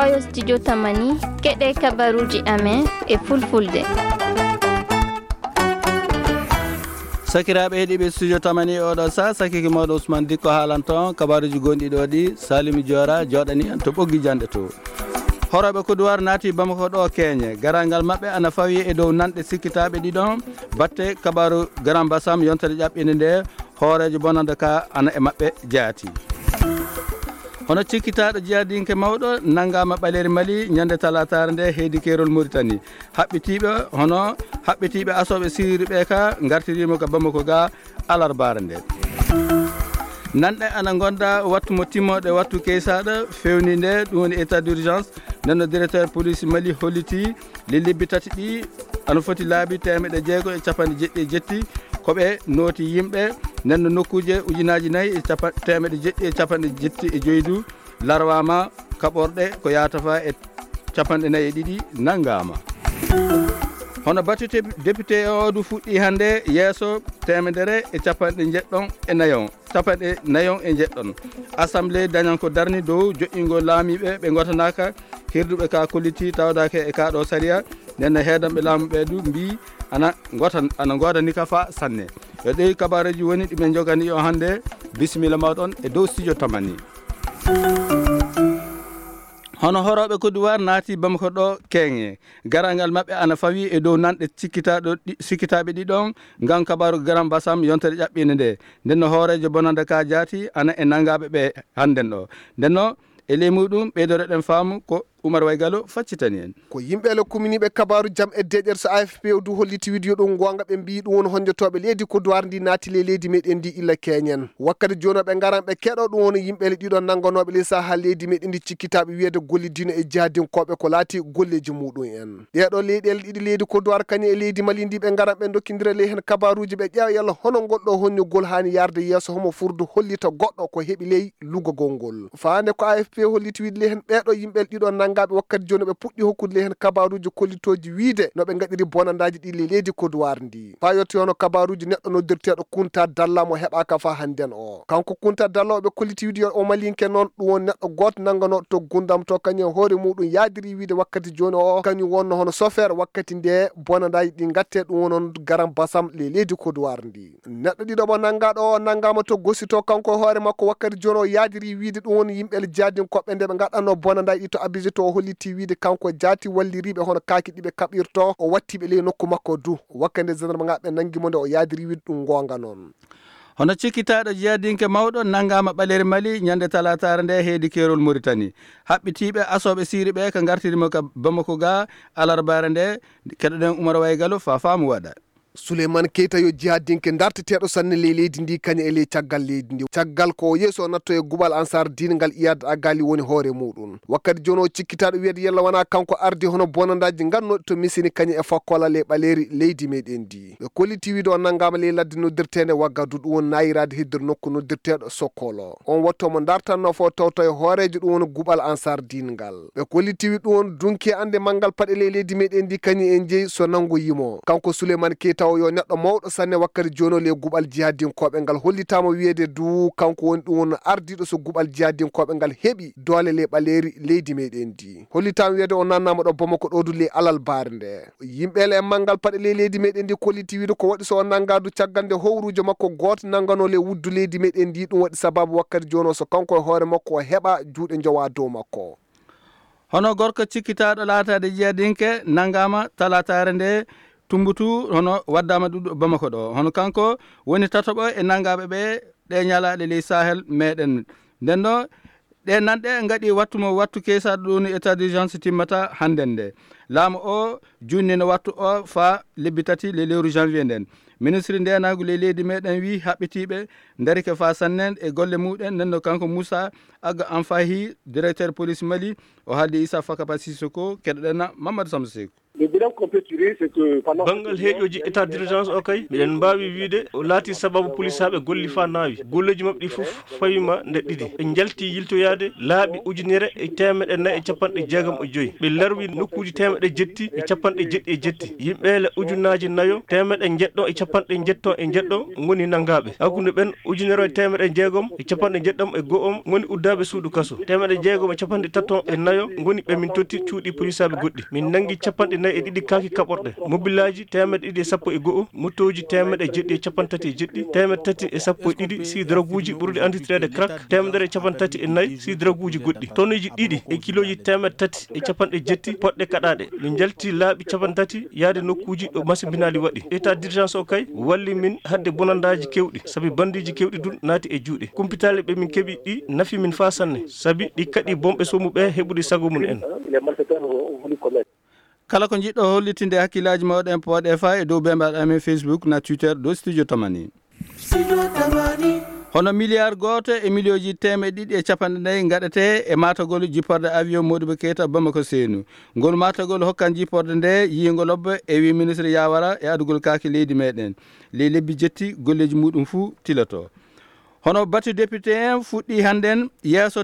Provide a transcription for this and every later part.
ɗo yo studio Tamani keɗe kabaruji amen e fulfulde. sakiraaɓe heeɗiɓe studio Tamani oɗo sa sakiki mawɗo Ousmane Dikko haalanton kabaruji gonɗi ɗo ɗi Salimi Diora joɗani en to ɓoggi jande to. horoɓe Kodowar naati Bamako ɗo keñe garangal mabɓe ana fawi e dow nanɗe sikkitaɓe ɗiɗon batte kabaru Grand Bassam yontere ƴaɓɓinde nde hoorejo bonande ka ana e mabɓe jaati. hono cikkitaɗo jeyadinke mawɗo nanggama ɓaleri Mali ñande talatare nde heydi kerol Mauritanie haɓɓitiɓe asoɓe siriɓe ka gartirimo ka Bamako ga alarbare nde. nanɗe ana gonda wattu mo timmoɗe wattu keysaɗo fewni nde ɗum woni état d'urgence nenno directeur police Mali holliti libbi tati ɗi ana foti laabi 6jetti koɓe nooti yimɓe nenno nokkuje ujunaji 4,750 larwama kaɓorɗe ko yatafa e 42 nanggama. hono battute député o du fuɗɗi hande yeeso 194 assemblée dañan ko darni dow joƴƴingol laamiɓe ɓe gotanaka hirduɓe ka kolliti tawdake e kaɗo saria nenno heedanɓe laamuɓe du mbi ana godani ka fa sanne yo ɗewi kabaruji woni ɗiɓe jogani o hande bisimilla mawɗon e dow studio Tamani. hono horoɓe Kodowar naati Bamako ɗo keŋe garangal mabɓe ana fawi e dow nanɗe sikkitaɓe ɗiɗon ngam kabaru Grand Bassam yontere ƴaɓɓinde nde ndenno hoorejo bonande ka jaati ana e nanggaɓe ɓe hannden ɗo ndenno e ley muɗum ɓeydoreɗen faamu ko Oumar Waygalo faccitani en ko yimɓe kuminiɓe kabaru jam e deƴer so AFP o du holliti widiyo ɗum gonga ɓe mbi ɗum woni honjotoɓe leydi Kodowar ndi naati leydi meɗen ndi illa keñen wakkati joni ɓe garan ɓe keɗo ɗum woni yimɓele ɗiɗon nangganoɓe ley saaha leydi meɗen ndi cikkitaɓe wiyede gollidino e jihadinkoɓe ko laati golleji muɗum en ɗeɗo leyɗele ɗiɗi leydi Kodowar kañum e leydi Mali ndi ɓe garan ɓe dokkidira ley hen kabaruji ɓe ƴeewa yalla hono goɗɗo honñugol hani yarde yeeso homo furdu hollita goɗɗo ko heeɓi ley luggagol ngol fande ko AFP holliti wiide ley hen ɓeɗo yimɓele ɗiɗon nanggaɓe wakkati joni ɓe puɗɗi hokkude ley hen kabaruji kollitoji wiide no ɓe gaɗiri bonandaji ɗi leydi Kodowar ndi fa yetti hono kabaruji neɗɗo noddirteɗo Kunta Dalla mo heɓaka fa hannden o kanko Kunta Dalla ɓe kolliti wiide o malinke noon ɗum woni neɗɗo goto nangganoɗo to gundam to kañum hoore muɗum yaadiri wiide wakkati joni o kañum wonno hono chauffeur wakkati nde bonandaji ɗi gatte ɗum wonon Grand Bassam leydi Kodowar ndi neɗɗo ɗiɗo nanggaɗo o nanggama to gossito kanko hoore makko wakkati joni o yaadiri wiide ɗum woni yimɓele jadinkoɓɓe nde ɓe gaɗanno bonandaji ɗi to Abuja to o holliti wiide kanko jaati walliriɓe hono kaaki ɗiɓe kaɓirto o wattiɓe ley nokku makko du wakkande gendarme ngaɓe nanguimo nde o yaadiri wiide ɗum gonga noon. hono cikkitaɗo jeyadinke mawɗo nanggama ɓaleri Mali ñande talatare nde heydi kerol Mauritanie haɓɓitiɓe asoɓe siriɓe ko gartirimo ka Bamako ga alarbare nde keɗoɗen Oumar Waygalo fa faamu waɗa. Souleymane Keita yo jihadinke darteteɗo sanne leydi ndi kañum e ley caggal leydi ndi caggal ko yeeso natto e guɓal ansar dine ngal iyad agali woni hoore muɗum wakkati joni o cikkitaɗo wiyede yalla wona kanko ardi hono bonandaji gannoɗi to misini kañum e fakkolal e ɓaleri leydi meɗen ndi ɓe kolliti wiide o nanggama ley ladde noddirtede Waggadou ɗum woni nayirade heddir nokku noddirteɗo Sokolo on wattomo dartanno fo tawto e hoorejo ɗum woni guɓal ansar dine ngal ɓe kolliti wiide ɗum woni dunki ande manggal paɗe ley leydi meɗen ndi kañum en jeeyi so nanggo yimo kanko Souleymane Keita taw yo neɗɗo mawɗo sanne wakkati joni le guɓal jihadinkoɓe ngal hollitama wiyede du kanko woni ɗum woni ardiɗo so guɓal jihadinkoɓe ngal heeɓi doole le ɓaleri leydi meɗen ndi hollitama wiyede o nannama ɗo Bamako ɗo du le alal bare nde yimɓele e manggal paɗe le leydi meɗen ndi kolliti wiide ko waɗi so o nanggadu caggal nde howrujo makko goto nanggano le wuddu leydi meɗen ndi ɗum waɗi sababu wakkati joni o so kanko e hoore makko o heɓa juuɗe jowa dow makko. hono gorko cikkitaɗo laatade jeyadinke nanggama talatare nde tumbutu hono waddama ɗuɗo Bamako ɗo hono kanko woni tatoɓo e nanggaɓe ɓe ɗe ñalaɗe ley Sahel meɗen ndenno ɗe nanɗe gaɗi wattu kesaɗo ɗo ni état d'urgence timmata hannden nde laamu o junnino wattu o fa lebbi tati le lewru janvier nden ministre ndenagu ley leydi meɗen wi haɓɓitiɓe darike fa sannen e golle muɗen nenno kanko Moussa Aga Anfahi directeur police Mali o haaldi Issa Fakapa Sissoko keɗoɗen Mamadou Samseko. bangal heeƴoji état d'urgence o kay miɗen mbawi wiide o laati sababu police haɓe golli fa naawi golleji mabɓe ɗi fof fawima nde ɗiɗi ɓe jalti yiltoyade laaɓi 1,950 ɓe larwi nokkuji 1,700 yimɓeele ujunaji nayo 1,700 goni nangaɓe hakkude ɓen 1,650 goni uddaɓe suudu kaso 1,634 goni ɓe min totti cuuɗi police haɓe goɗɗi min nangi 42 kaki kaɓorɗe mobilaji 111 motoji 137 312 si drogue uji ɓurɗi anditirede crack 134 si drogue uji goɗɗi tonneji ɗiɗi e kiloji 370 poɗɗe kaɗaɗe min jalti laaɓi 30 yaade nokkuji ɗo masimbinali waɗi état d'urgence o kay walli min hadde bonandaji kewɗi sabi bandiji kewɗi dun naati e juuɗe kumpitale ɓe min keeɓi ɗi nafi min fa sanne sabi ɗi kaɗi bomɓe somuɓe heɓude sago mum en kala ko jiɗɗo hollitinde hakkillaji mawɗen poɗe fa e dow bembaɗ amen Facebook na Twitter do studio tamani hono milliard goto e millioji 150 gaɗete e matagol jipporde avion Modibo Keita Bamako Senu ngol matagol hokkan jipporde nde yiygo lobbe e wi ministre Yawara e adugol kaki leydi meɗen ley lebbi jetti golleji muɗum fuu tilato hono batu député en fuɗɗi hannden yeeso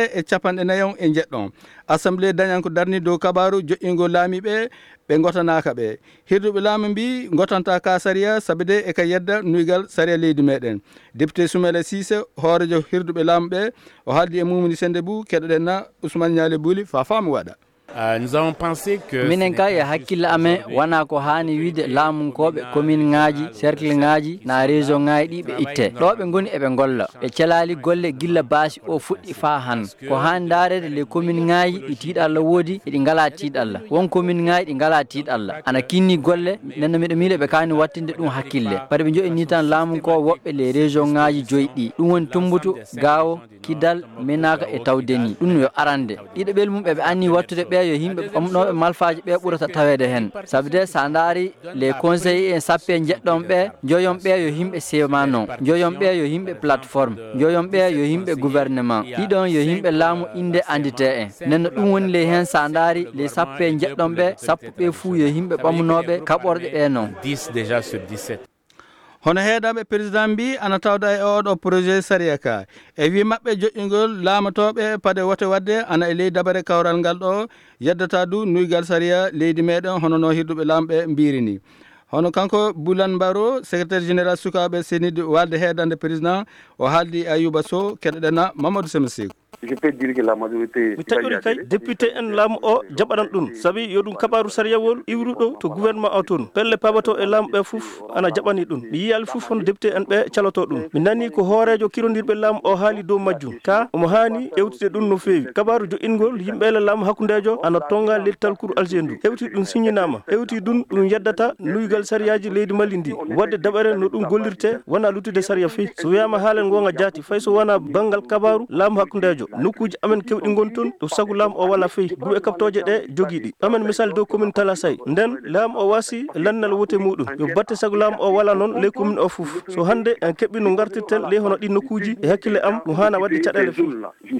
150 e jeɗɗon assemblée dañanko darni dow kabaru joƴƴingol laamiɓe ɓe gotanaka ɓe hirduɓe laamu mbi gotanta ka saria sabi de e ka yedda nuygal saria leydi meɗen député Soumele Cissé hoorejo hirduɓe laamu ɓe o haaldi e Mumini Sendebou keɗoɗen na Ousmane Niale Bouli fa faamu waɗa nous avons pensé que minen kay e hakkille amen wona ko hani wiide laamunkoɓe commune ngaji cercle ngaji na région ngaji ɗi ɓe itte ɗo ɓe goni eɓe golla ɓe celali golle gilla baasi o fuɗɗi fa han ko hani darede les commune ngaji ɗi tiiɗalla woodi eɗi ngala tiiɗalla won commune ngaji ɗi ngala tiiɗalla ana kinni golle nenno miɗo miile ɓe kani wattinde ɗum hakkille pade ɓe joƴini tan laamunko woɓɓe les région ngaji joyi ɗi ɗum woni Tumbutu Gawo Kidal Menaka e Tawdeni ɗum yo arande ɗiɗo ɓel mum ɓeɓe anni wattude ɓe yo yimɓe ɓamnoɓe malfaji ɓe ɓurata tawede hen sabi de sa daari les conseillers en sappe jeɗɗon ɓe joyon ɓe yo yimɓe semanon joyon ɓe yo yimɓe plateforme joyon ɓe yo yimɓe gouvernement ɗiɗon yo yimɓe laamu inde andite en nenno ɗum woni ley hen sa daari les sappe jeɗɗon ɓe sappo ɓe fuu yo yimɓe ɓamnoɓe kaɓorɗe ɗe non 10 déjà sur 17 hono heeɗaɓe président mbi ana tawda e oɗo projet saria ka e wi mabɓe joƴƴingol laamatoɓe paade wote wadde ana e ley dabare kawral ngal ɗo yeddata du nuygal saria leydi meɗen hono no hirduɓe laamɓe mbirini hono kanko Boulane Baro secrétaire général sukaɓe senide walde heedande président o haaldi Ayouba Sow keɗoɗenna Mamadou Semesigo je peux dire que la majorité mi taƴori kay député en laamu o jaɓanan ɗum sabi yo ɗum kabaru sariyawol iwruɗo to gouvernement o toon pelle pabato e laamu ɓe fof ana jaɓani ɗum mi yiyali fof hono député en ɓe caloto ɗum mi nani ko hoorejo kirodirɓe laamu o haali dow majjum ka omo hani ƴewtide ɗum no feewi kabaru joƴingol yimɓele laamu hakkudejo ana tonga leltal cour algendu hewti ɗum signanama hewti ɗum ɗum yeddata nuygal sariyaji leydi Mali ndi wadde daɓare no ɗum gollirte wona luttude sariya fewi so wiyama haalen gonga jaati fay so wona banggal kabaru laamu hakkudejo nokkuji amen kewɗi gon toon to sagu laamu o walla feyi guɓe kaptoje ɗe jogiiɗi amen misal dow commune Talasay nden laamu o wasi lannal wote muɗum yo batte sagu laamu o walla noon ley commune o fof so hande en keɓɓi no gartirten ley hono ɗi nokkuji e hakkille am ɗum hana wadde caɗele fewi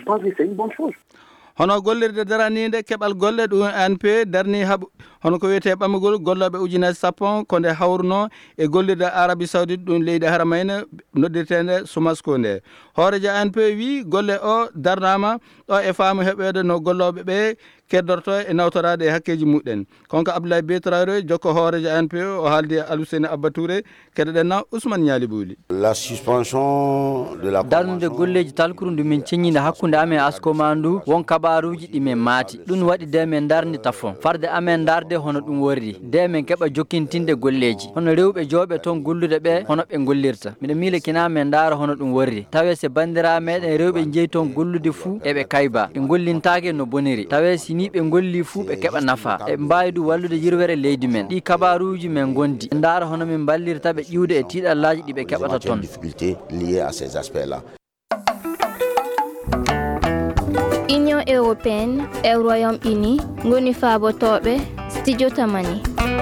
hono gollirde daranide keɓal golle ɗum ANP darni haaɓu hono ko wiyete ɓamugol golloɓe ujunaje 10 ko nde hawruno e gollirde Arabie Saoudite ɗum leydi Haramayne noddirtende Somasco nde hoorejo ANP wi golle o darnama ɗo e faamu heɓede no golloɓe ɓe keddorto e nawtorade e hakkeji muɗen konko Abdoulaye Betraoré jokko hoorejo ANP o haaldi Aluseni Abba Touré keɗoɗenna Ousmane Niali Bouli la suspension de la darnude golleji talkuru ndu min ceññinde hakkude amen askoma ndu won kabaruji ɗi min maati ɗum waɗi de min darni tafon farde amen darde hono ɗum worri de min keɓa jokkintinde golleji hono rewɓe jooɓe toon gollude ɓe hono ɓe gollirta miɗo miile kina min daara hono ɗum worri tawe se bandira meɗen rewɓe jeeyi toon gollude fuu eɓe kayba ɓe gollintake no boniri tawe ni ɓe golli fuu ɓe keɓa nafa e mbawi ɗum wallude yirwere leydi men ɗi kabaruji men gondi ndaara hono min ballirta ɓe ƴiwde e tiiɗallaji ɗi ɓe keɓata toon Union européenne e Royaume-Uni ngoni faabotoɓe studio tamani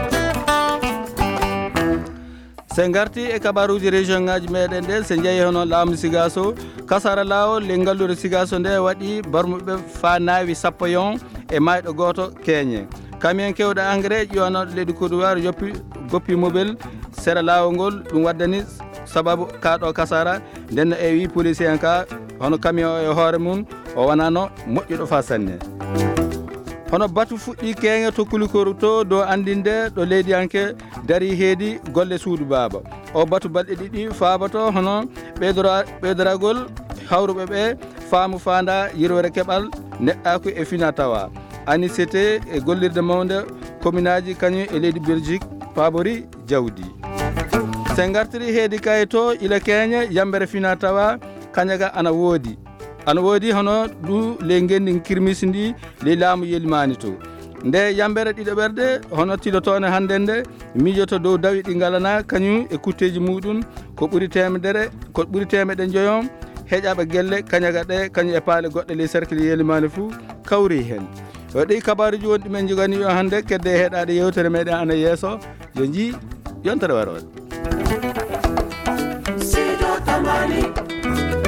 se garti e kabaruji région ngaji meɗen ɗe se jeeyi hono laamu Sigaso kasara lawol le ngallude Sigaso nde waɗi barmuɓe fa naawi 10 e mayɗo goto keñe camion kewɗo engrais ƴiwanoɗo leydi Côte d'Ivoire yoppi goppi mobile sera lawol ngol ɗum waddani sababu kaɗo kasara nden e wi policier en ka hono camion o e hoore mum o wonano moƴƴuɗo fa sanne hono batu fuɗɗi keŋe to Kulikoru to do andinde ɗo leydiyanke dari heedi golle suudu baba o batu balɗe ɗiɗi faabato hono ɓeydoragol hawruɓe ɓe faamu fanda yirwere keɓal neɗɗaku e fina tawa anicété e gollirde mawde commune aji kañum e leydi Belgique paabori jawdi sen gartiri heedi kay to ila keñe yambere fina tawa kañaga ana woodi hono du le ngendi kirmisi ndi le laamu yelimani to nde yambere ɗiɗo ɓerde hono tilotone hande nde miijoto dow dawi ɗi ngalana kañum e kutteji muɗum ko ɓuuri temedde joyon heƴaɓe gelle kañaga ɗe kañum e paale goɗɗe le cercle yelimani fou kawri hen ɗi kabaruji woni ɗumen jogani yo hande kedde heɗade yewtere meɗen ana yeeso yo jii yontere waroɗe